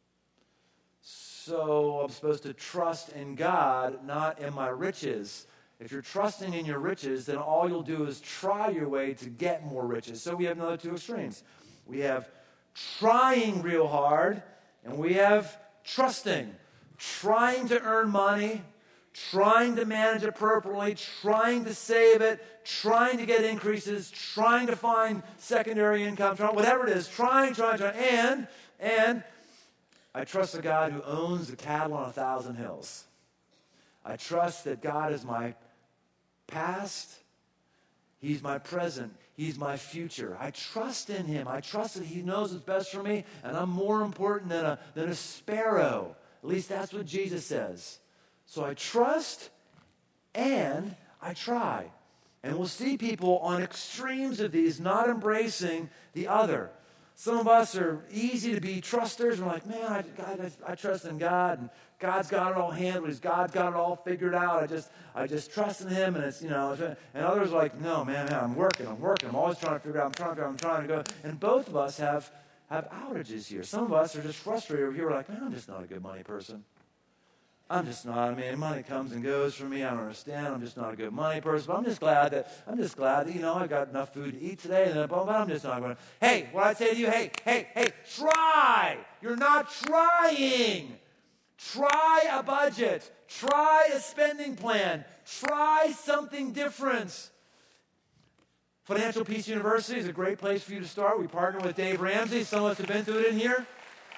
S2: So I'm supposed to trust in God, not in my riches. If you're trusting in your riches, then all you'll do is try your way to get more riches. So we have another two extremes. We have trying real hard, and we have trusting. Trying to earn money, trying to manage it appropriately, trying to save it, trying to get increases, trying to find secondary income, whatever it is, trying, and I trust a God who owns the cattle on 1,000 hills. I trust that God is my past, He's my present, He's my future. I trust in Him. I trust that He knows what's best for me, and I'm more important than a sparrow. At least that's what Jesus says. So I trust and I try. And we'll see people on extremes of these not embracing the other. Some of us are easy to be trusters. We're like, man, I trust in God, and God's got it all handled. God's got it all figured out. I just trust in Him, and it's, and others are like, no, man, I'm working. I'm always trying to figure out. I'm trying to go. And both of us have outages here. Some of us are just frustrated over here. We're like, man, I'm just not a good money person. I'm just not. I mean, money comes and goes for me. I don't understand. I'm just not a good money person. But I'm just glad that I got enough food to eat today. But I'm just not going to. Hey, what I say to you? Hey, try. You're not trying. Try a budget. Try a spending plan. Try something different. Financial Peace University is a great place for you to start. We partner with Dave Ramsey. Some of us have been through it in here.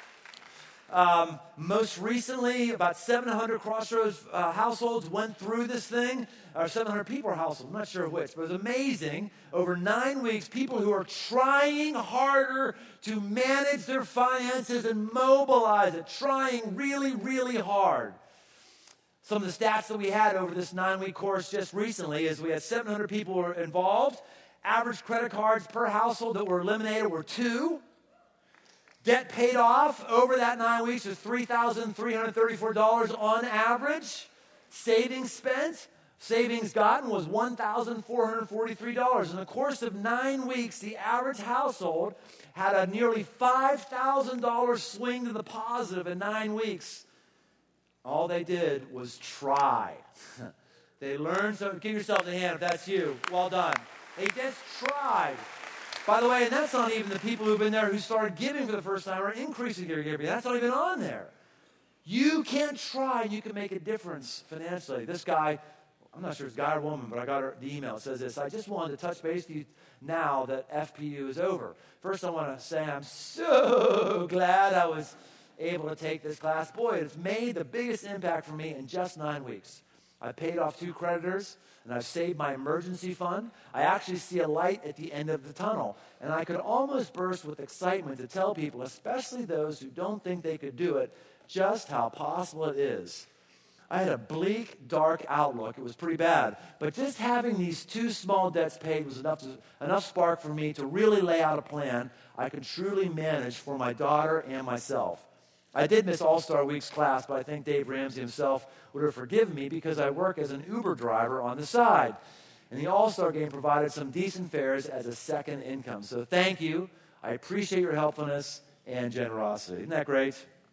S2: Most recently, about 700 Crossroads households went through this thing, or 700 people or households, I'm not sure which, but it was amazing. Over 9 weeks, people who are trying harder to manage their finances and mobilize it, trying really, really hard. Some of the stats that we had over this 9-week course just recently is we had 700 people were involved. Average credit cards per household that were eliminated were 2. Debt paid off over that 9 weeks was $3,334 on average. Savings spent, savings gotten was $1,443. In the course of 9 weeks, the average household had a nearly $5,000 swing to the positive in 9 weeks. All they did was try. They learned, so give yourself a hand if that's you. Well done. They just tried. By the way, and that's not even the people who've been there who started giving for the first time or increasing their giving. That's not even on there. You can try, and you can make a difference financially. This guy, I'm not sure if it's a guy or woman, but I got the email. It says this: I just wanted to touch base with you now that FPU is over. First, I want to say I'm so glad I was able to take this class. Boy, it's made the biggest impact for me in just 9 weeks. I paid off 2 creditors, and I've saved my emergency fund. I actually see a light at the end of the tunnel, and I could almost burst with excitement to tell people, especially those who don't think they could do it, just how possible it is. I had a bleak, dark outlook. It was pretty bad. But just having these 2 small debts paid was enough spark for me to really lay out a plan I could truly manage for my daughter and myself. I did miss All-Star Week's class, but I think Dave Ramsey himself would have forgiven me because I work as an Uber driver on the side. And the All-Star game provided some decent fares as a second income. So thank you. I appreciate your helpfulness and generosity. Isn't that great?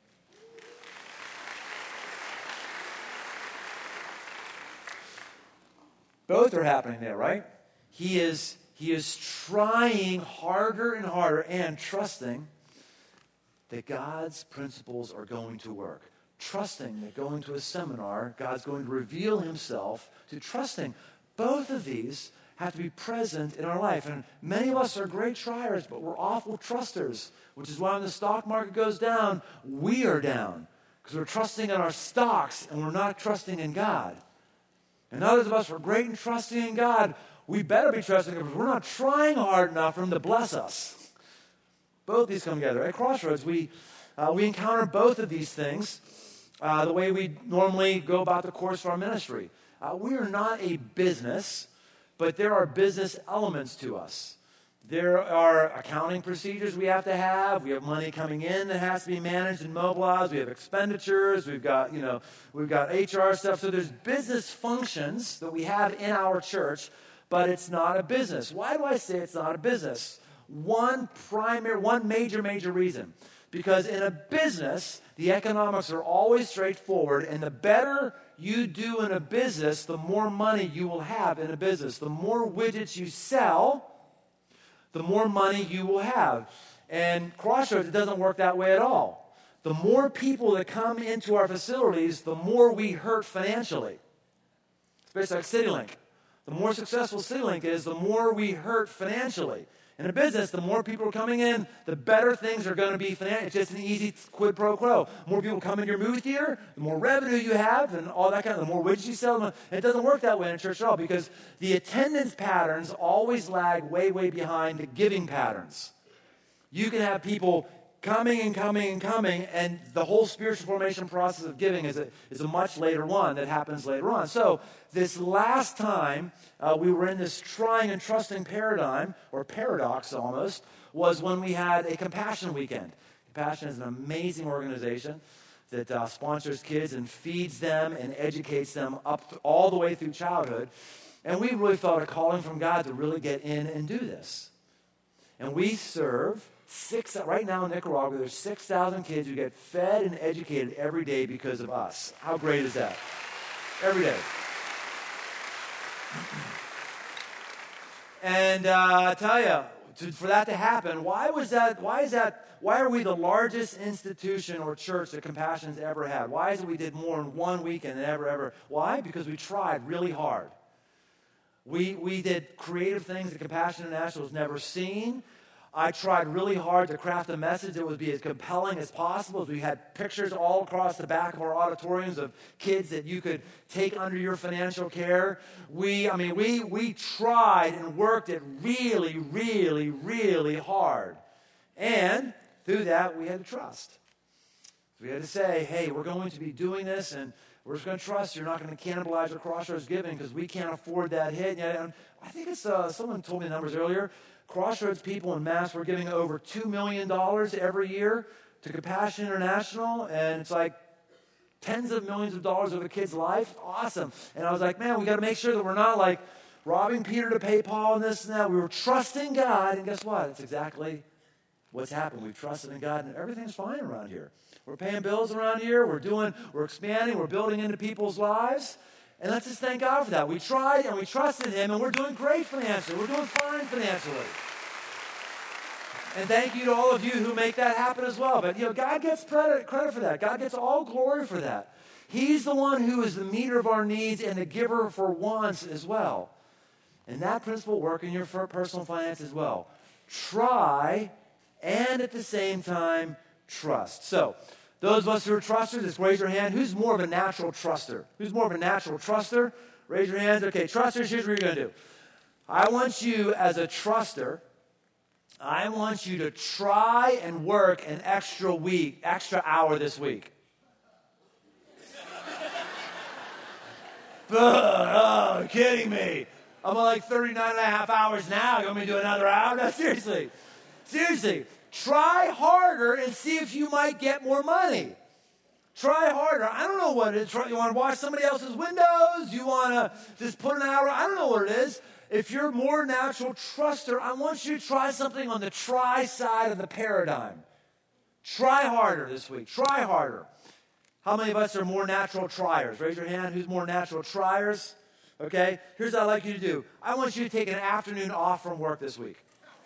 S2: Both are happening there, right? He is trying harder and harder and trusting that God's principles are going to work. Trusting that going to a seminar, God's going to reveal himself to trusting. Both of these have to be present in our life. And many of us are great triers, but we're awful trusters, which is why when the stock market goes down, we are down. Because we're trusting in our stocks and we're not trusting in God. And others of us are great in trusting in God. We better be trusting him because we're not trying hard enough for him to bless us. Both these come together. At Crossroads, we encounter both of these things the way we normally go about the course of our ministry. We are not a business, but there are business elements to us. There are accounting procedures we have to have. We have money coming in that has to be managed and mobilized. We have expenditures. We've got HR stuff. So there's business functions that we have in our church, but it's not a business. Why do I say it's not a business? One major reason. Because in a business, the economics are always straightforward, and the better you do in a business, the more money you will have in a business. The more widgets you sell, the more money you will have. And Crossroads, it doesn't work that way at all. The more people that come into our facilities, the more we hurt financially. It's basically like CityLink. The more successful CityLink is, the more we hurt financially. In a business, the more people are coming in, the better things are going to be financially. It's just an easy quid pro quo. The more people come in your movie theater, the more revenue you have, and all that kind of, the more widgets you sell. It doesn't work that way in church at all because the attendance patterns always lag way behind the giving patterns. You can have people coming, and the whole spiritual formation process of giving is a much later one that happens later on. So this last time we were in this trying and trusting paradigm, or paradox almost, was when we had a Compassion Weekend. Compassion is an amazing organization that sponsors kids and feeds them and educates them up all the way through childhood. And we really felt a calling from God to really get in and do this. And we serve right now in Nicaragua, there's 6,000 kids who get fed and educated every day because of us. How great is that? Every day. And I tell you, for that to happen, why are we the largest institution or church that Compassion's ever had? Why is it we did more in 1 weekend than ever? Why? Because we tried really hard. We did creative things that Compassion International has never seen. I tried really hard to craft a message that would be as compelling as possible. We had pictures all across the back of our auditoriums of kids that you could take under your financial care. We tried and worked it really hard. And through that, we had to trust. We had to say, hey, we're going to be doing this, and we're just going to trust you're not going to cannibalize your Crossroads giving because we can't afford that hit. And I think it's someone told me the numbers earlier. Crossroads people in mass were giving over $2 million every year to Compassion International, and it's like tens of millions of dollars of a kid's life. Awesome. And I was like, man, we got to make sure that we're not like robbing Peter to pay Paul and this and that. We were trusting God, and guess what? It's exactly what's happened. We've trusted in God, and everything's fine around here. We're paying bills around here. We're expanding. We're building into people's lives. And let's just thank God for that. We tried and we trusted him, and we're doing great financially. We're doing fine financially. And thank you to all of you who make that happen as well. But, God gets credit for that. God gets all glory for that. He's the one who is the meter of our needs and the giver for wants as well. And that principle will work in your personal finance as well. Try and at the same time, trust. So, those of us who are trusters, just raise your hand. Who's more of a natural truster? Who's more of a natural truster? Raise your hands. Okay, trusters, here's what you're going to do. I want you as a truster, I want you to try and work an extra hour this week. Oh, kidding me. I'm on like 39 and a half hours now. You want me to do another hour? No, seriously. Seriously. Try harder and see if you might get more money. Try harder. I don't know what it is. You want to wash somebody else's windows? You want to just put an hour? I don't know what it is. If you're more natural truster, I want you to try something on the try side of the paradigm. Try harder this week. Try harder. How many of us are more natural triers? Raise your hand. Who's more natural triers? Okay. Here's what I'd like you to do. I want you to take an afternoon off from work this week.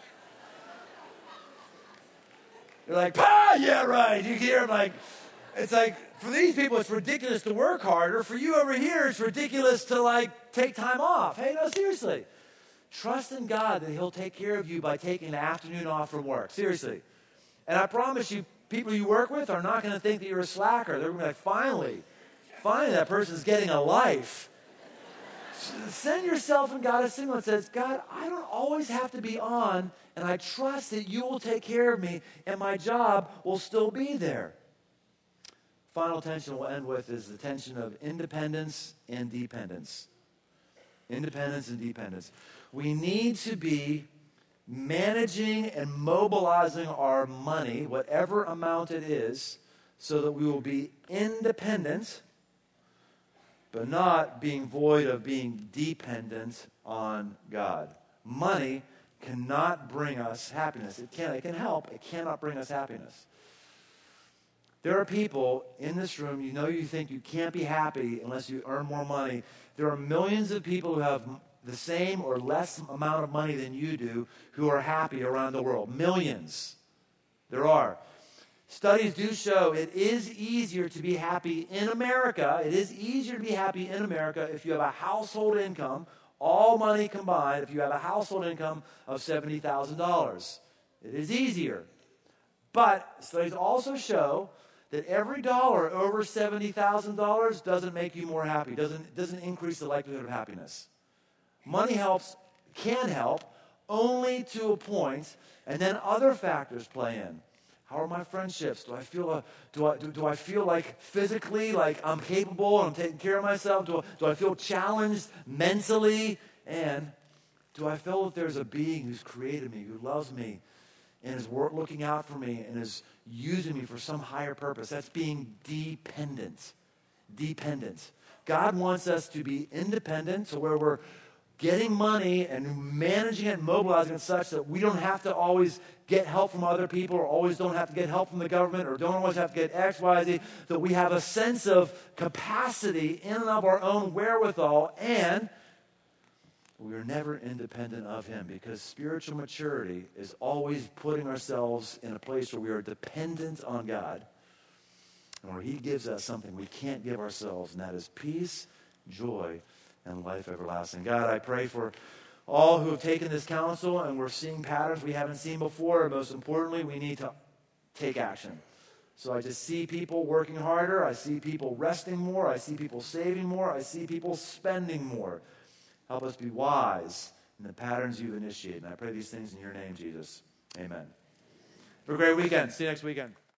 S2: You're like, yeah, right. You hear them it's like, for these people, it's ridiculous to work harder. For you over here, it's ridiculous to take time off. Hey, no, seriously. Trust in God that he'll take care of you by taking an afternoon off from work. Seriously. And I promise you, people you work with are not going to think that you're a slacker. They're going to be like, finally, that person's getting a life. Send yourself and God a signal that says, God, I don't always have to be on, and I trust that you will take care of me, and my job will still be there. Final tension we'll end with is the tension of independence and dependence. Independence and dependence. We need to be managing and mobilizing our money, whatever amount it is, so that we will be independent, but not being void of being dependent on God. Money cannot bring us happiness. It can help. It cannot bring us happiness. There are people in this room, you think you can't be happy unless you earn more money. There are millions of people who have the same or less amount of money than you do who are happy around the world. Millions. There are. Studies do show it is easier to be happy in America. It is easier to be happy in America if you have a household income, all money combined, if you have a household income of $70,000. It is easier. But studies also show that every dollar over $70,000 doesn't make you more happy, doesn't increase the likelihood of happiness. Money can help, only to a point, and then other factors play in. How are my friendships? Do I feel like physically like I'm capable and I'm taking care of myself? Do I feel challenged mentally? And do I feel that there's a being who's created me, who loves me, and is looking out for me and is using me for some higher purpose? That's being dependent. Dependent. God wants us to be independent, to where we're getting money and managing it and mobilizing it such that we don't have to always get help from other people, or always don't have to get help from the government, or don't always have to get X, Y, Z, that we have a sense of capacity in and of our own wherewithal, and we are never independent of him, because spiritual maturity is always putting ourselves in a place where we are dependent on God, and where he gives us something we can't give ourselves, and that is peace, joy, and life everlasting. God, I pray for all who have taken this counsel, and we're seeing patterns we haven't seen before, and most importantly, we need to take action. So I just see people working harder. I see people resting more. I see people saving more. I see people spending more. Help us be wise in the patterns you've initiated. And I pray these things in your name, Jesus. Amen. Have a great weekend. See you next weekend.